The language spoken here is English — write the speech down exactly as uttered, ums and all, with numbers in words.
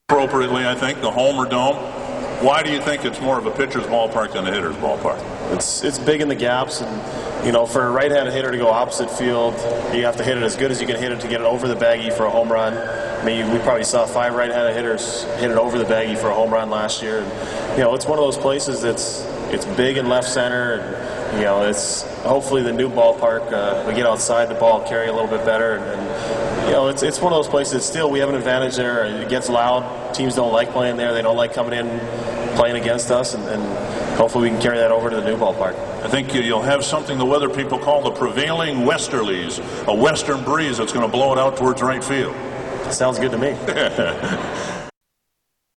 appropriately, I think, the Homer Dome. Why do you think it's more of a pitcher's ballpark than a hitter's ballpark? It's it's big in the gaps, and you know, for a right-handed hitter to go opposite field, you have to hit it as good as you can hit it to get it over the baggie for a home run. I mean, we probably saw five right-handed hitters hit it over the baggie for a home run last year. And, you know, it's one of those places that's it's big in left center, and you know, it's hopefully the new ballpark. Uh, we get outside, the ball carry a little bit better, and, and you know, it's it's one of those places. Still, we have an advantage there. It gets loud. Teams don't like playing there. They don't like coming in, playing against us, and, and hopefully we can carry that over to the new ballpark. I think you'll have something the weather people call the prevailing westerlies, a western breeze that's going to blow it out towards right field. Sounds good to me.